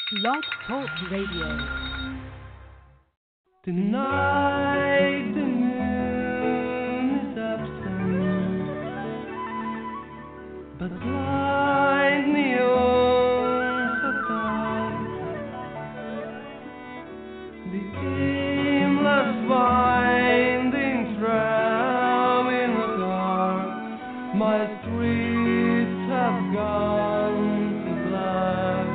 Blog Talk Radio. Tonight the moon is absent, but blind neons are dark. The aimless winding tram in the dark. My streets have gone to black.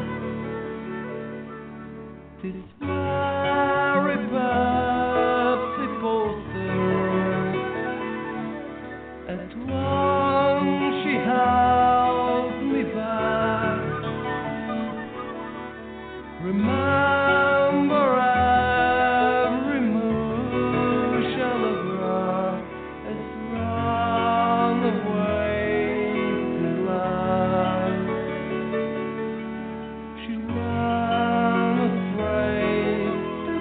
This very Pepsi poster. At once she held me back. Remember every motion of her as run away to life. She ran afraid to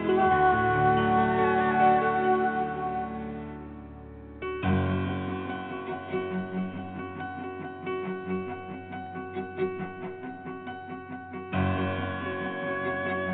fly.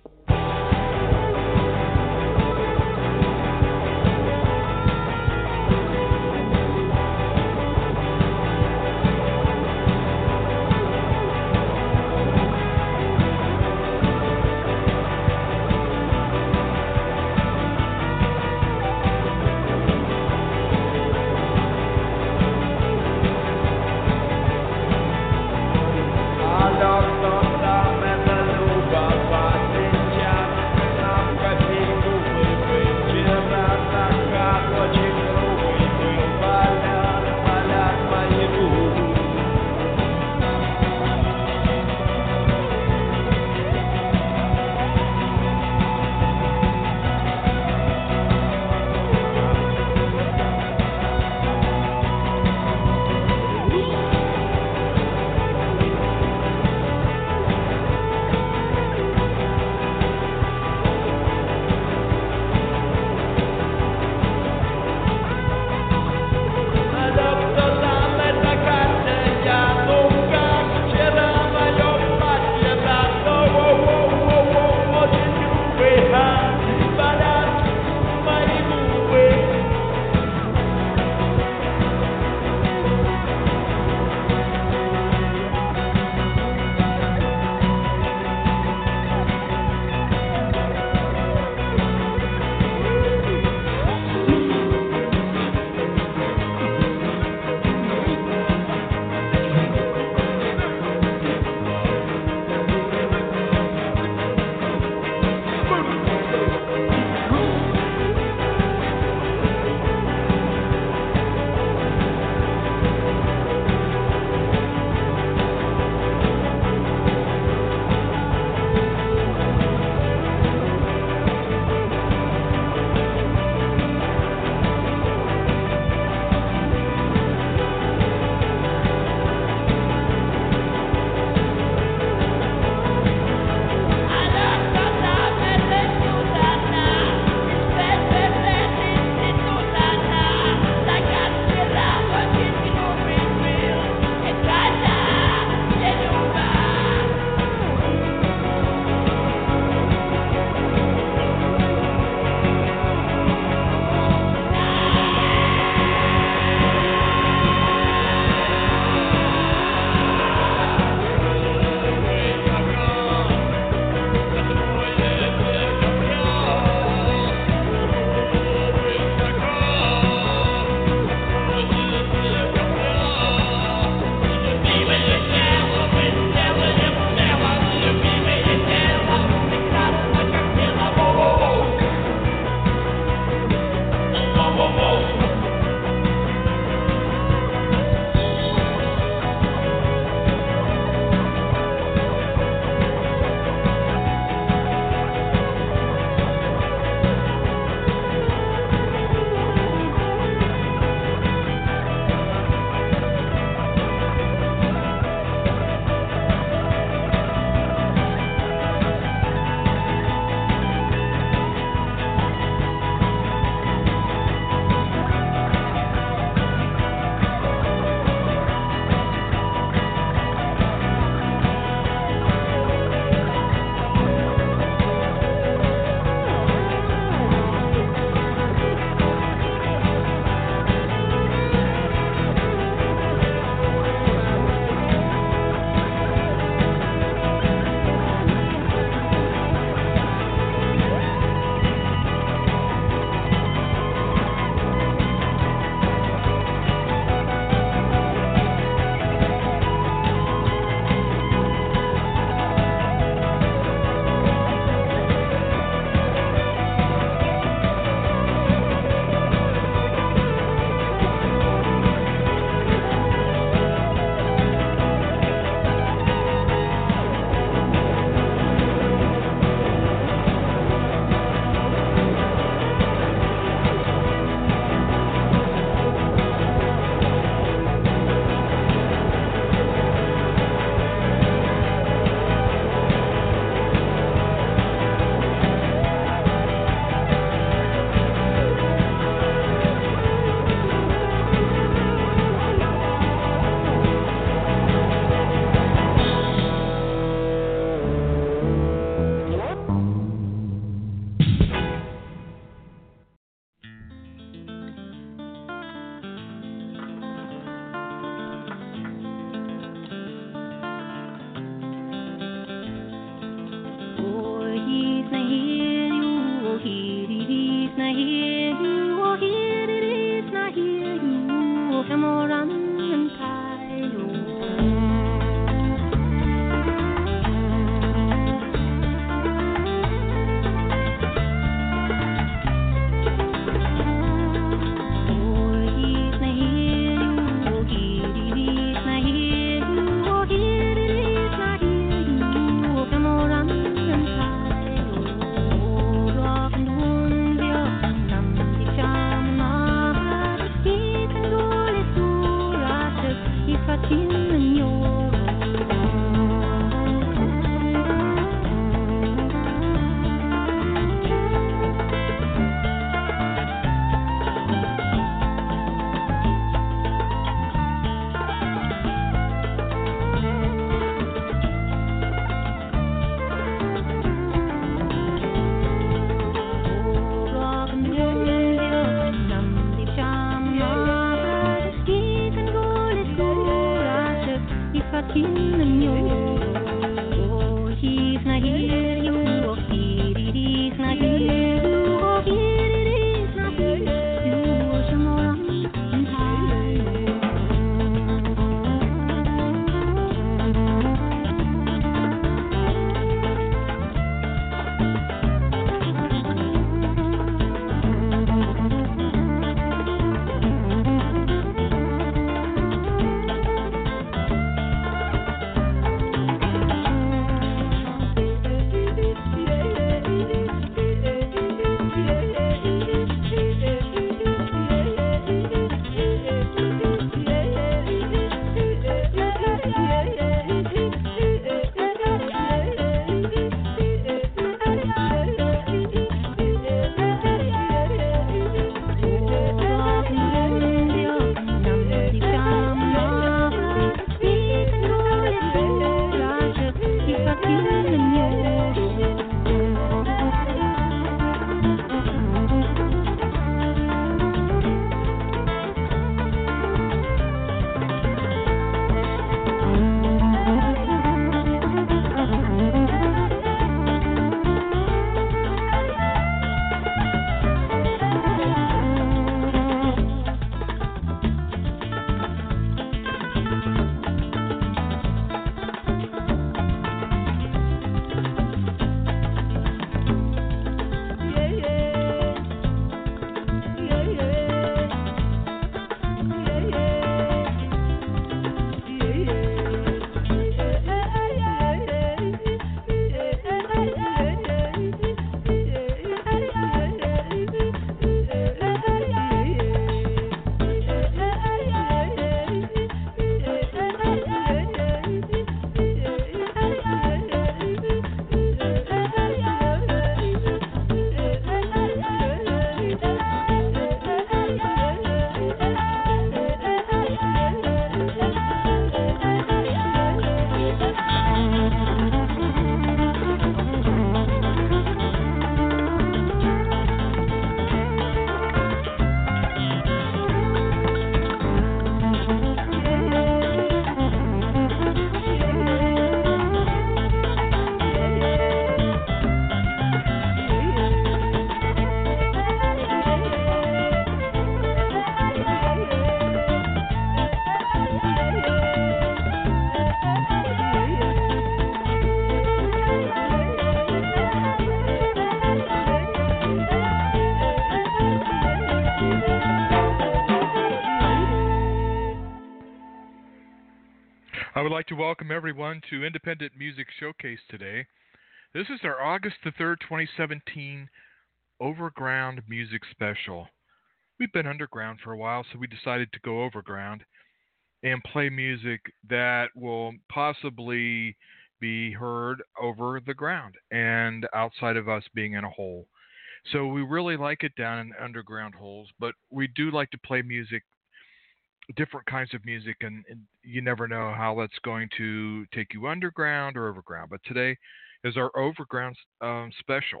I would like to welcome everyone to Independent Music Showcase today. This is our August the 3rd, 2017 Overground Music Special. We've been underground for a while, so we decided to go overground and play music that will possibly be heard over the ground and outside of us being in a hole. So we really like it down in underground holes, but we do like to play music, different kinds of music, and you never know how that's going to take you underground or overground. But today is our overground special.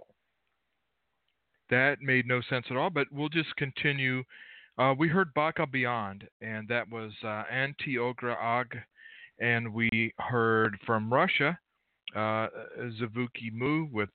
That made no sense at all, but we'll just continue. We heard Baka Beyond, and that was Anti-Ogra Og, and we heard from Russia, Zvuki Mu with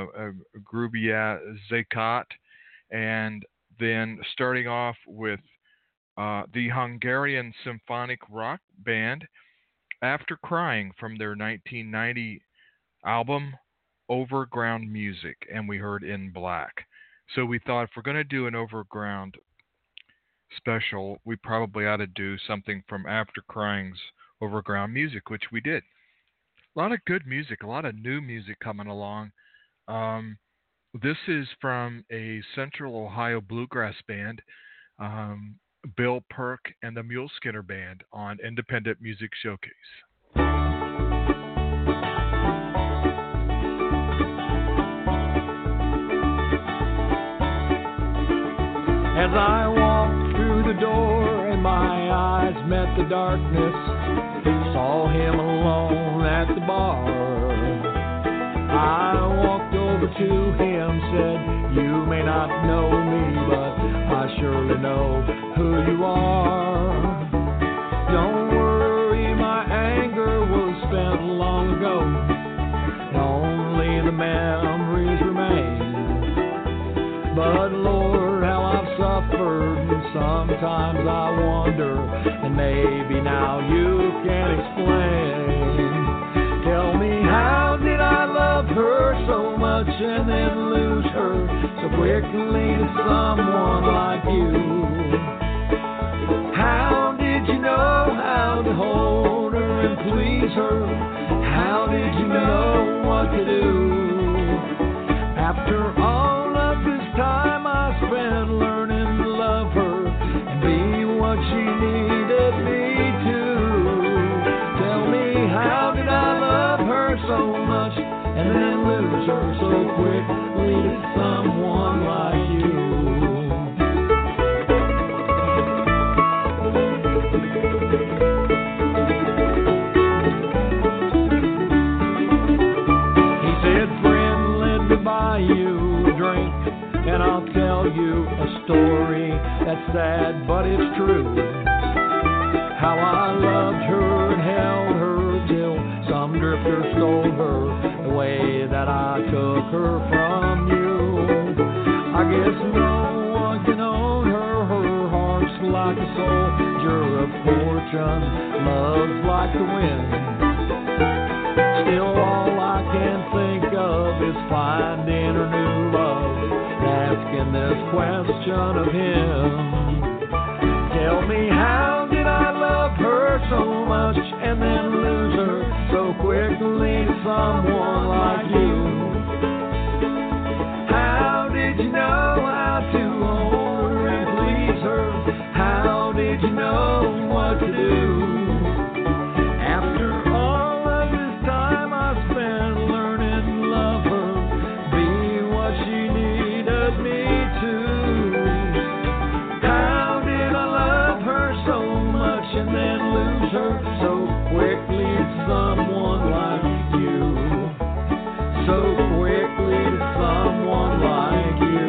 Grubia Zekat, and then starting off with the Hungarian symphonic rock band After Crying from their 1990 album Overground Music, and we heard In Black. So we thought if we're going to do an overground special, we probably ought to do something from After Crying's Overground Music, which we did. A lot of good music, a lot of new music coming along. This is from a Central Ohio bluegrass band, Bill Perk and the Mule Skinner Band on Independent Music Showcase. As I walked through the door and my eyes met the darkness, saw him alone at the bar. I walked over to him, said, "You may not know me, but I surely know who you are. Don't worry, my anger sometimes I wonder, and maybe now you can explain. Tell me, how did I love her so much and then lose her so quickly to someone like you? How did you know how to hold her and please her? How did you know what to do? After all of this time I spent learning to love her and be what she needed me to. Tell me, how did I love her so much and then lose her so quickly to someone like you? You drink, and I'll tell you a story that's sad, but it's true. How I loved her and held her till some drifter stole her, the way that I took her from you. I guess no one can own her. Her heart's like a soldier of fortune, love's like the wind. Still all I can think of is finding her new love, asking this question of him. Tell me, how did I love her so much and then lose her so quickly to someone like you? How did you know how to hold her and please her? How did you know what to do? Someone like you, so quickly to someone like you.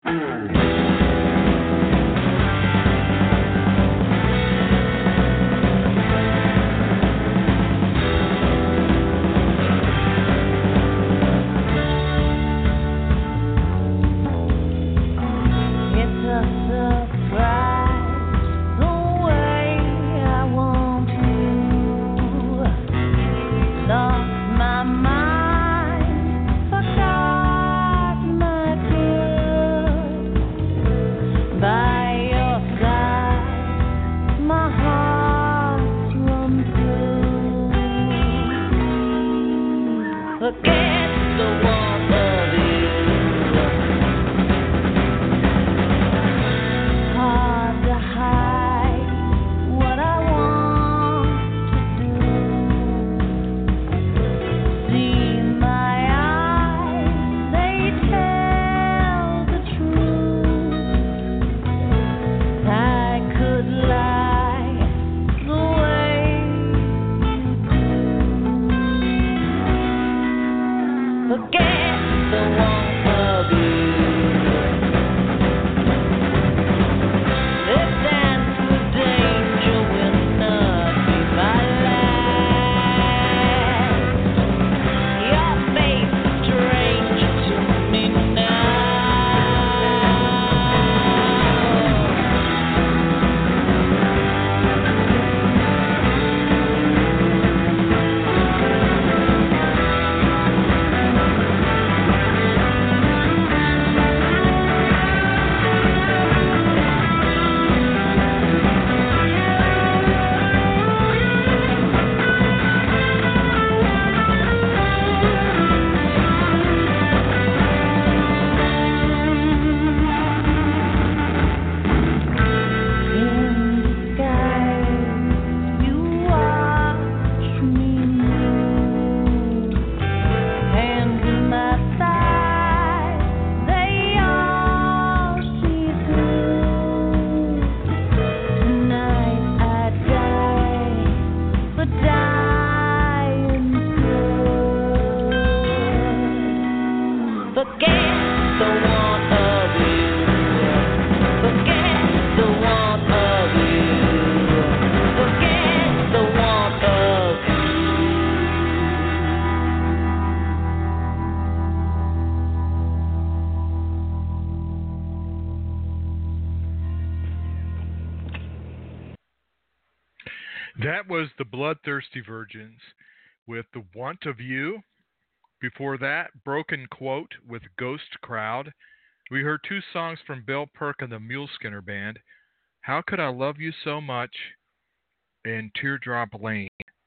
That was the Bloodthirsty Virgins with The Want of You. Before that, Broken Quote with Ghost Crowd. We heard two songs from Bill Perk and the Mule Skinner Band, How Could I Love You So Much and Teardrop Lane.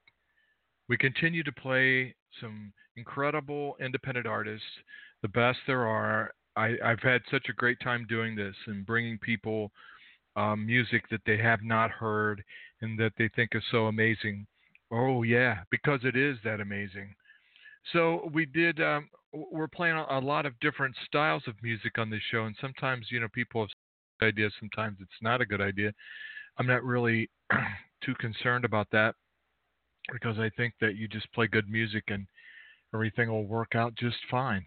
We continue to play some incredible independent artists, the best there are. I've had such a great time doing this and bringing people music that they have not heard and that they think is so amazing. Oh, yeah, because it is that amazing. So we're playing a lot of different styles of music on this show, and sometimes, people have ideas, sometimes it's not a good idea. I'm not really too concerned about that because I think that you just play good music and everything will work out just fine.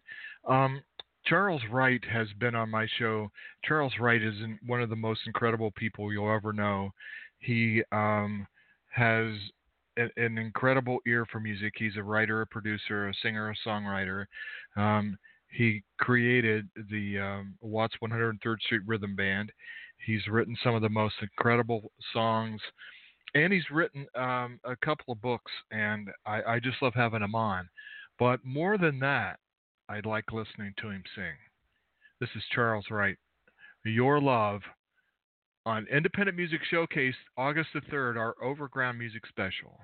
Charles Wright has been on my show. Charles Wright is one of the most incredible people you'll ever know. He has an incredible ear for music. He's a writer, a producer, a singer, a songwriter. He created the Watts 103rd Street Rhythm Band. He's written some of the most incredible songs, and he's written a couple of books, and I just love having him on. But more than that, I like listening to him sing. This is Charles Wright, Your Love, on Independent Music Showcase, August the 3rd, our Overground Music Special.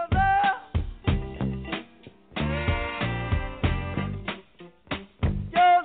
Your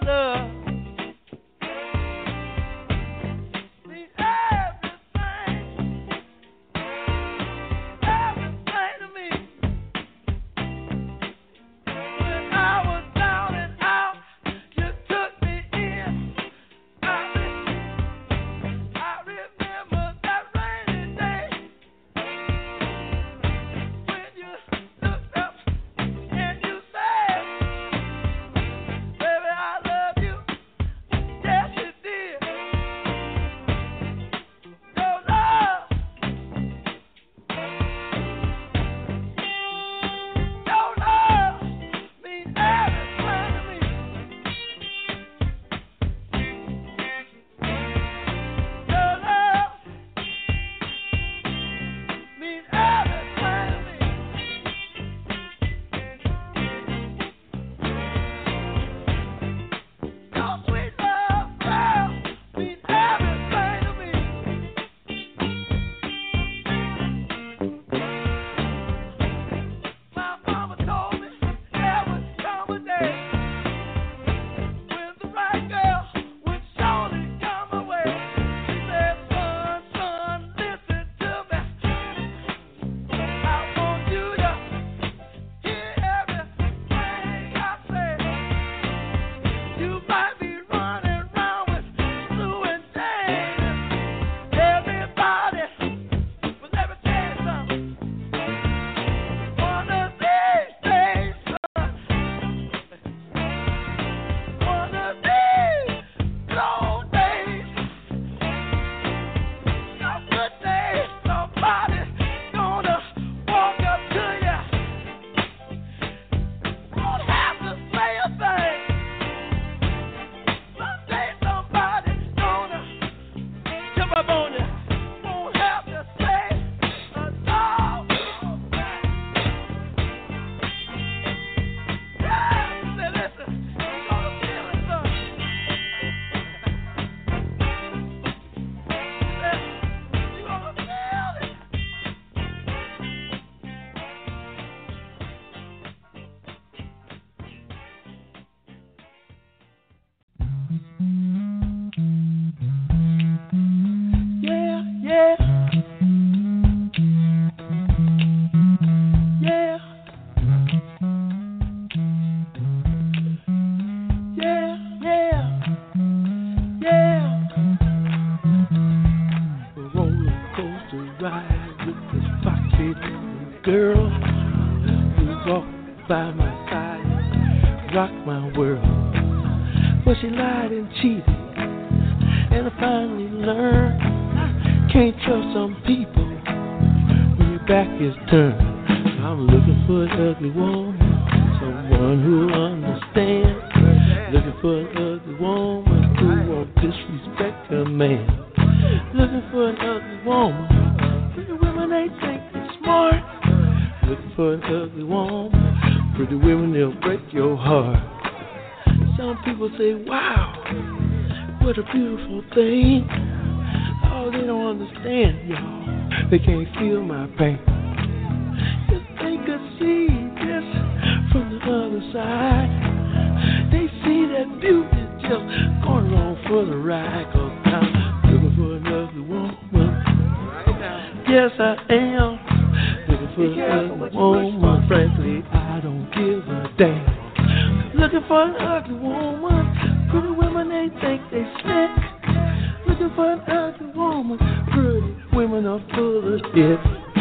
This foxy girl who walked by my side, rocked my world. But she lied and cheated, and I finally learned can't trust some people when your back is turned. I'm looking for an ugly woman, someone who understands. Looking for an ugly woman who won't disrespect her man. Looking for an ugly woman. Pretty women, they think they're smart. Looking for an ugly woman. Pretty women, they'll break your heart. Some people say, wow, what a beautiful thing. Oh, they don't understand, y'all. They can't feel my pain. If they could see this from the other side, they see that beauty just going along for the ride. 'Cause I'm looking for an ugly woman. Yes, I am looking for an ugly woman. Frankly, I don't give a damn. Looking for an ugly woman. Pretty women, they think they slick. Looking for an ugly woman. Pretty women are full of it.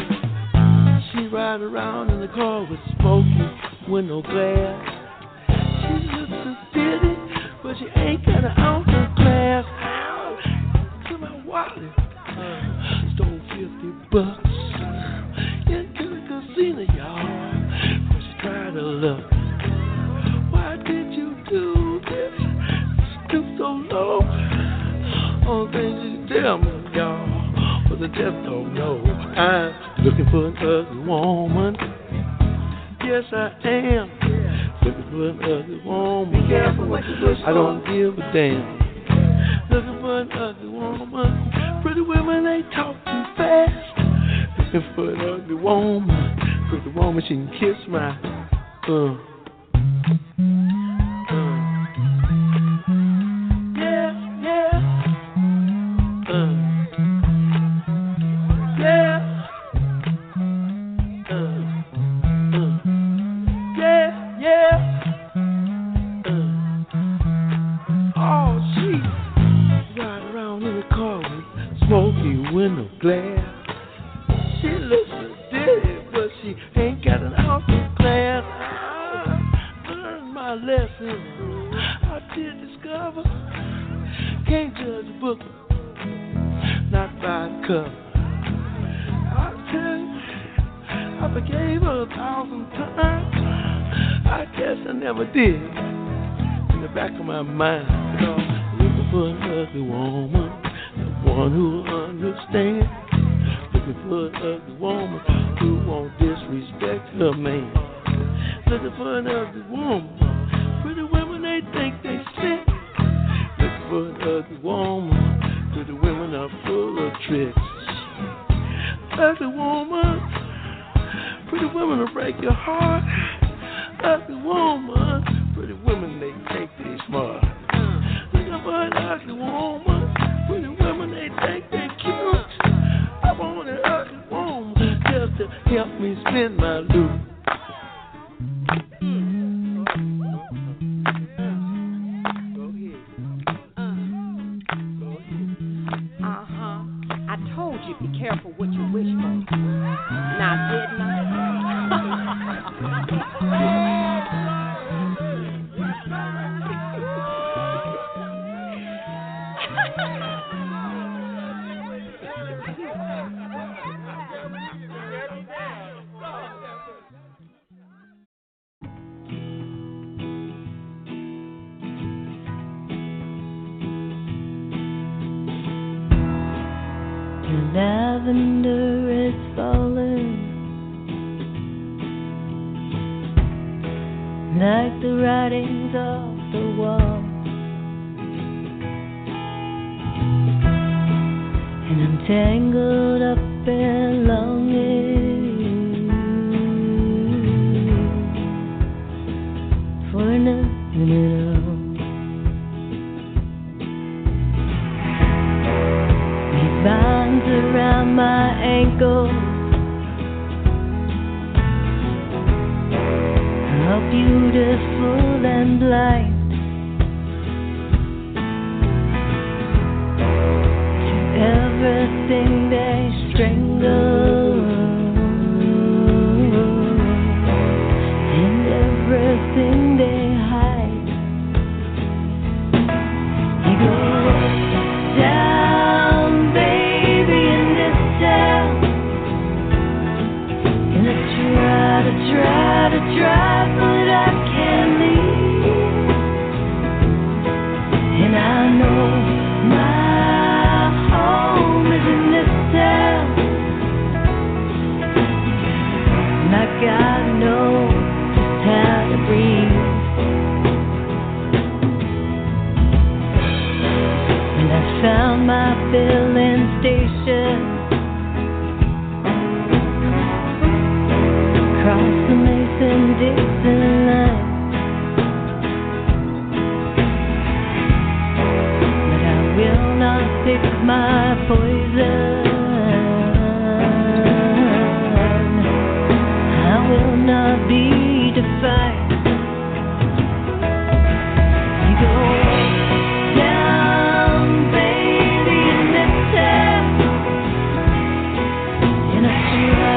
She ride around in the car with smoky window glass. She looks so pretty, but she ain't got an ounce of class. To my wallet, stole $50 into the casino, y'all. But she tried to look. Why did you do this? Stoop so low. All things you tell me, y'all, but I just don't know. I'm looking for an ugly woman. Yes, I am. Looking for an ugly woman. Be careful what you wish for. I don't give a damn. Looking for an ugly woman. Pretty women, they talk too fast. Looking for an ugly woman. Pretty woman, she can kiss my yeah, yeah. Yeah. Yeah. Oh, she ride around in the car with smoky window glass. She looks so dirty, but she ain't got an ounce of class. I learned my lesson. I did discover can't judge a book not by the cover. I tell you, I forgave her 1,000 times. I guess I never did. In the back of my mind, looking for an ugly woman, the one who understands. Looking for an ugly woman who won't disrespect her man. Looking for an ugly woman. Pretty women, they think they sick. Looking for an ugly woman. Pretty women are full of tricks. Ugly woman. Pretty women will break your heart. Ugly woman. Pretty women, they think they smart. Looking for an ugly woman. Pretty women, they think they cute. I want an ugly woman just to help me spend my loot. I told you be careful what you wish for. Now didn't I? Lavender is falling like the writings off the wall, and I'm tangled up in longing for nothing at all. Bonds around my ankles, how beautiful and blind, to everything they strangle. drive, but I can't leave. And I know my home is in this town. Like I know just how to breathe. And I found my filling station. Across the Mason-Dixon line. But I will not pick my poison. I will not be defiant. You go down, baby, in this town. And I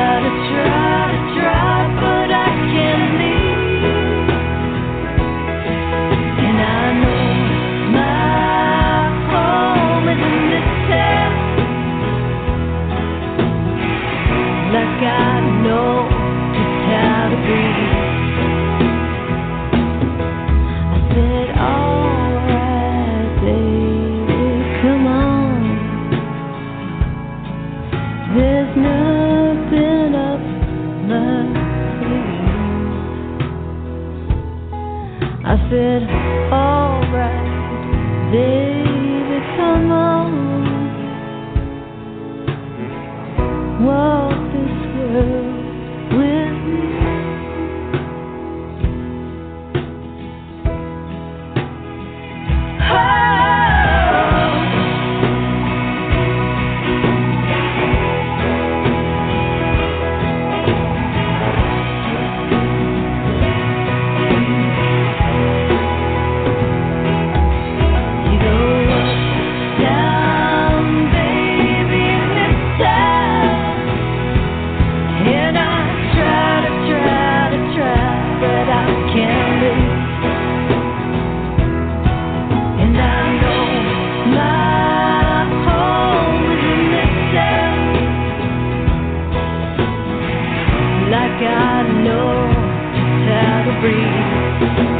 try, but I can't leave. And I know my home is in this town. Like I know just how to breathe. I said, alright, baby, come on. There's nothing up my sleeve. I said, alright, baby, come on. Walk this world with me. You go down, baby, in this town. And I try, but I can't leave. And I know my home is in this town. Like I know just how to breathe.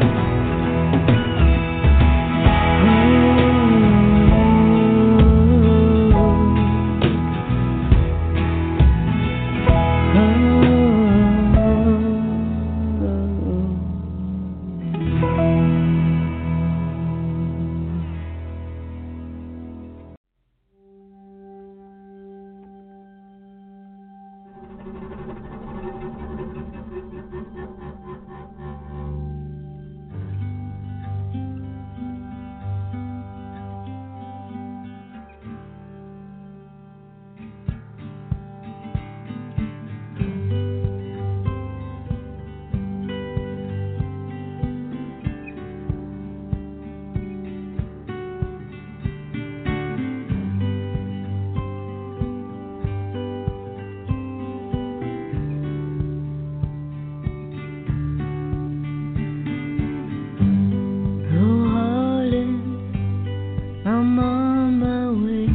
Oh, Harlan, I'm on my way.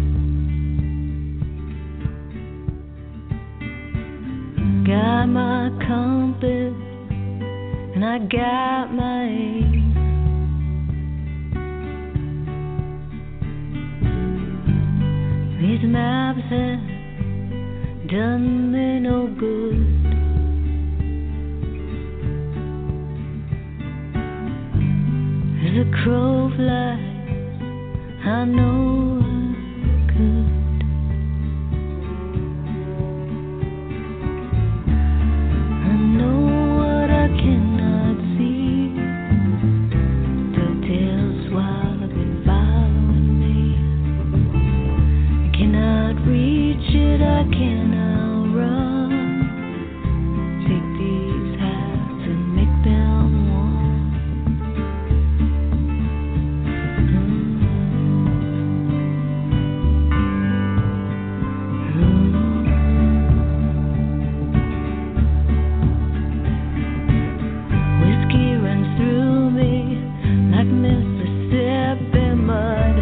Got my compass and I got my aim. These maps have done me no good. As a crow flies, I know I could. I know what I cannot see. The tail swallow been following me. I cannot reach it, I cannot run. Take these heights and make them one. Whiskey runs through me like Mississippi mud.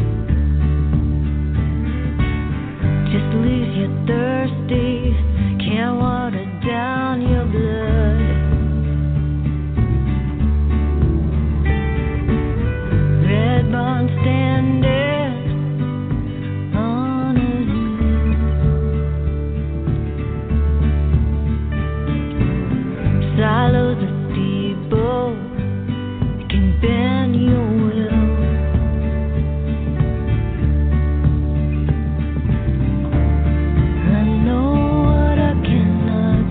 Just leaves you thirsty, can't water down your blood. Red barn standing on a hill. Silos of steeple can bend your will. I know what I cannot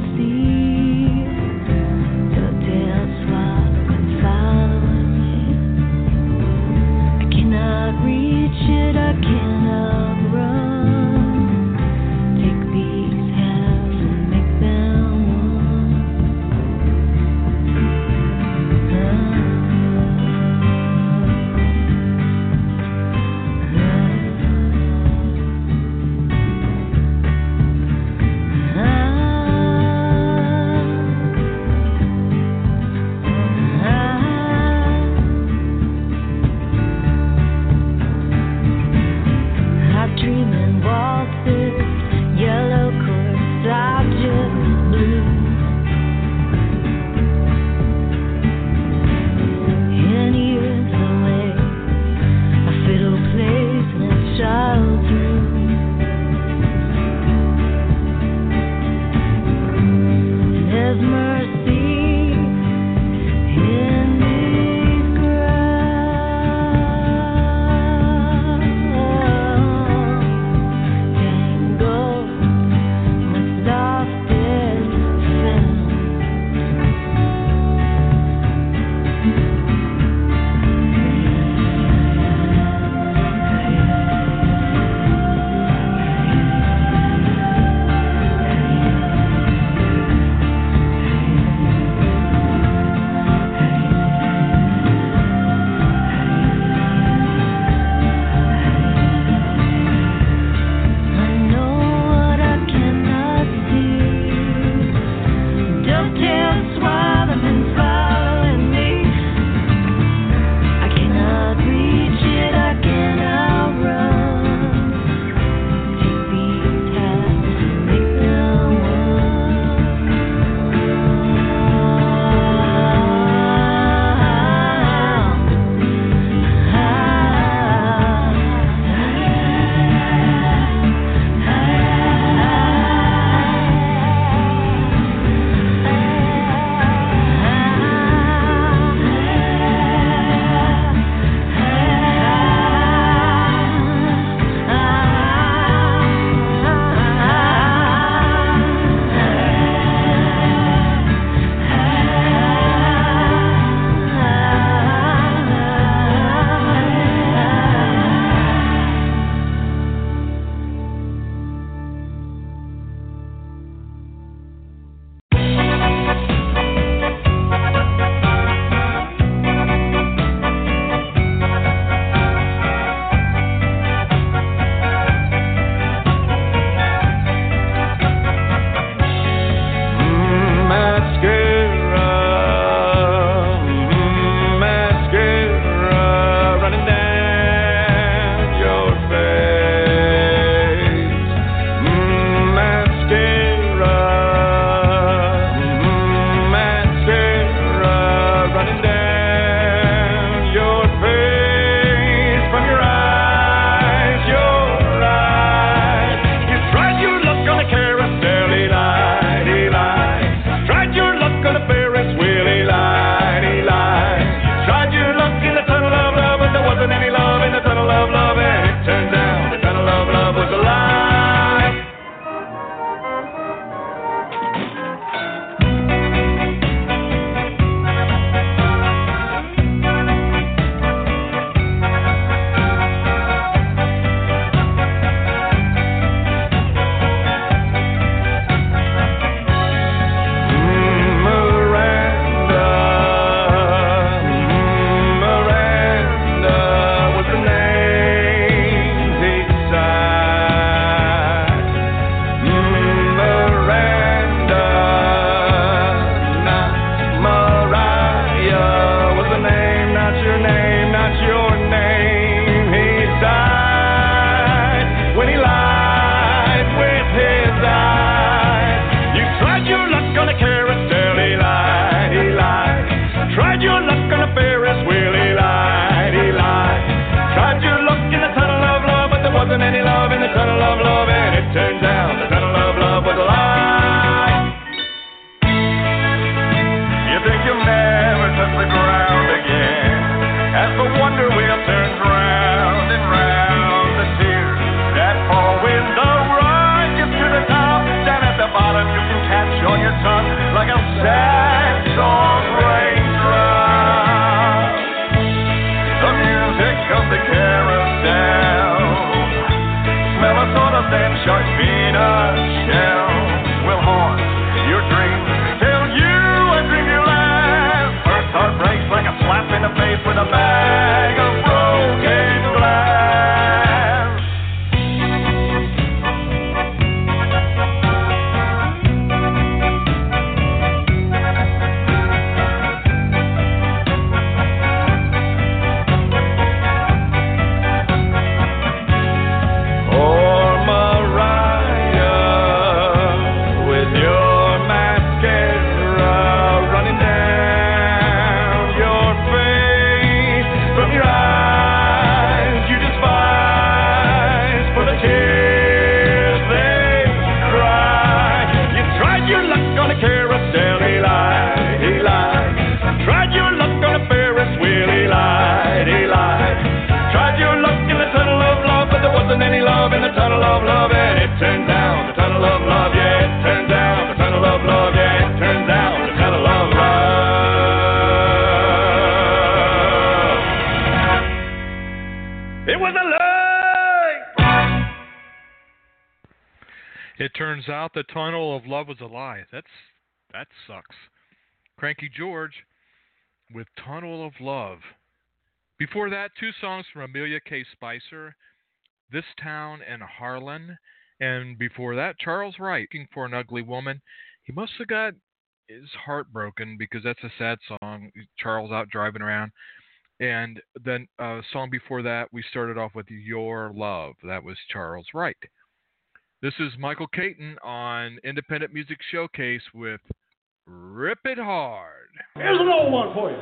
It turns out the tunnel of love was a lie. That sucks. Cranky George with Tunnel of Love. Before that, two songs from Amelia K. Spicer, This Town and Harlan. And before that, Charles Wright, Looking for an Ugly Woman. He must have got his heart broken because that's a sad song. Charles out driving around. And then a song before that, we started off with Your Love. That was Charles Wright. This is Michael Caton on Independent Music Showcase with Rip It Hard. Here's an old one for you.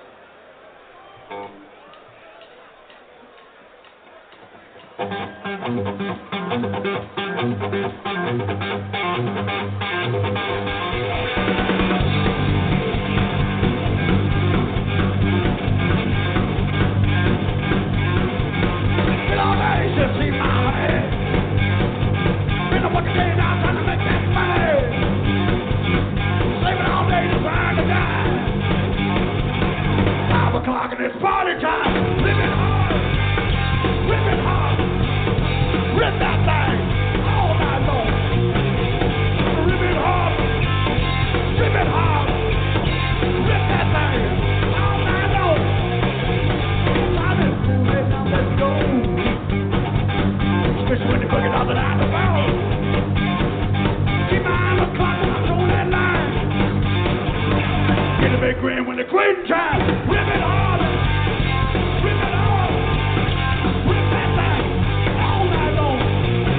It's party time. Rip it hard. Rip it hard. Rip that thing all night long. Rip it hard. Rip it hard. Rip that thing all night long. Let's go. Especially when you're cooking out the night about. Keep my eye on the clock when I'm throwing that line. Get a big grin when the quitting time. Rip it hard. Rip it hard. Rip that thing all night long.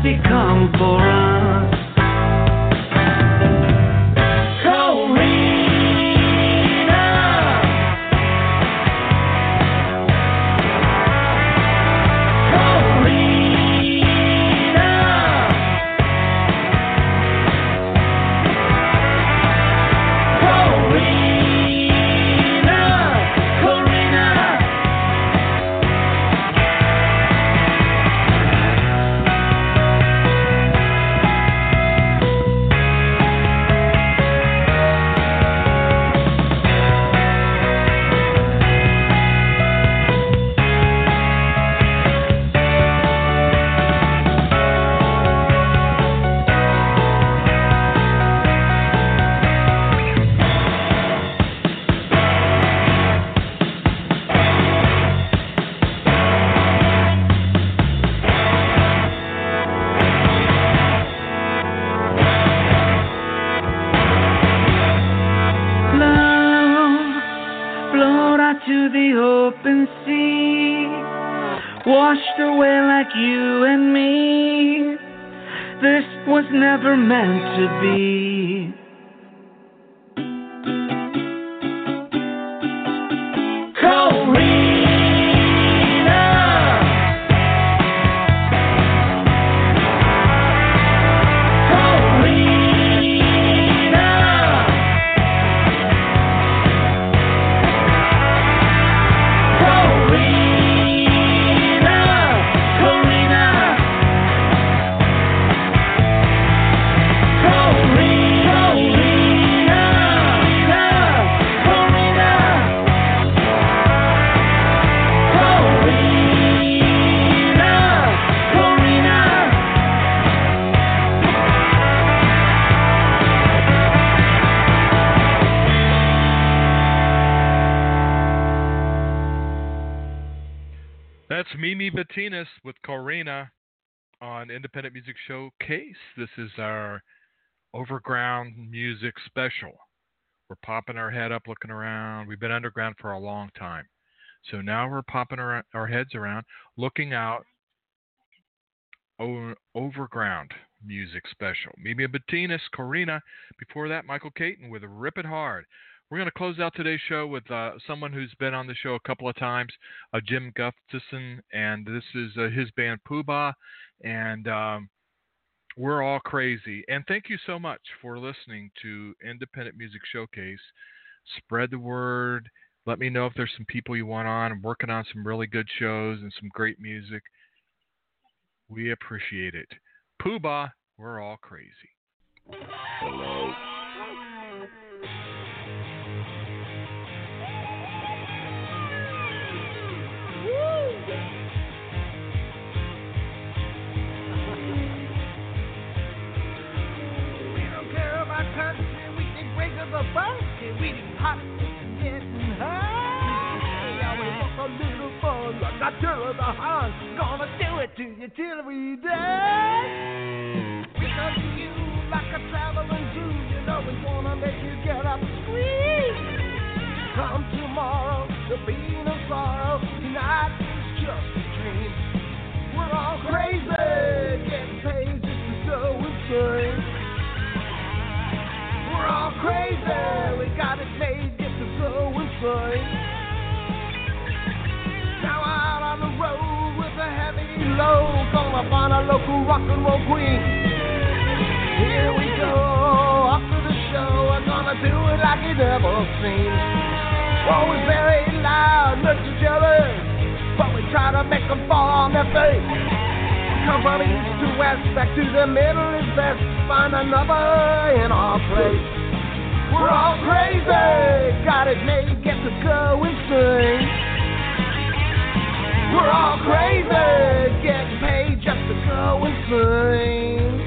become for us. To the open sea, washed away like you and me. This was never meant to be. That's Mimi Bettinas with Corina on Independent Music Showcase. This is our Overground Music Special. We're popping our head up, looking around. We've been underground for a long time. So now we're popping our heads around, looking out. Overground Music Special. Mimi Bettinas, Corina. Before that, Michael Caton with Rip It Hard. We're going to close out today's show with someone who's been on the show a couple of times, Jim Gustafson, and this is his band Poobah, and we're all crazy. And thank you so much for listening to Independent Music Showcase. Spread the word. Let me know if there's some people you want on. I'm working on some really good shows and some great music. We appreciate it. Poobah, we're all crazy. Hello. We hot and getting high. I will walk a little fun, not till the heart. Gonna do it to you till we die. We come to you like a traveling zoo. You know we wanna make you get up and scream. Come tomorrow, there'll be no sorrow. Tonight is just a dream. We're all crazy, getting paid just to go insane. We're all crazy, we got it made just to go insane. Now out on the road with a heavy load, gonna find a local rock and roll queen. Here we go, after the show, we're gonna do it like you never seen. Always very loud, not too jealous, but we try to make them fall on their face. Come from east to west, back to the middle is best. Find another in our place. We're all crazy, got it made, get to go insane. We're all crazy, getting paid just to go insane.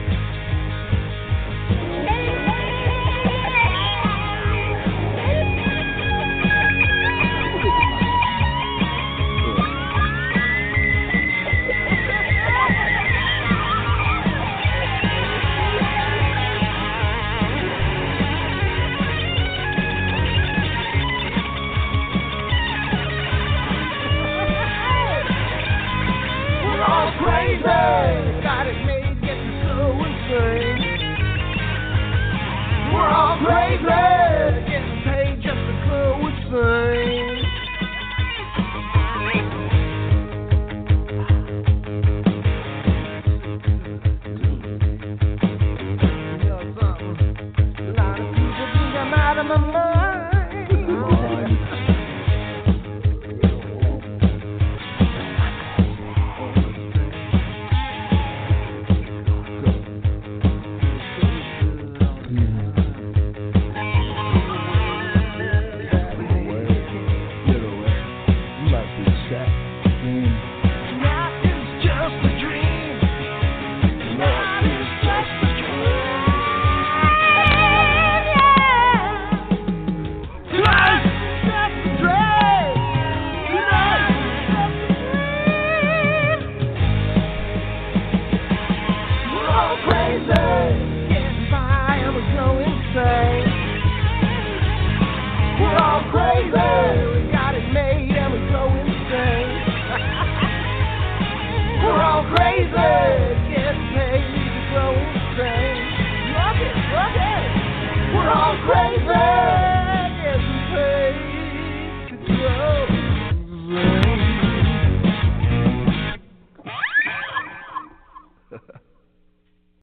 Got it made crazy. We got it made and we go insane. We're all crazy.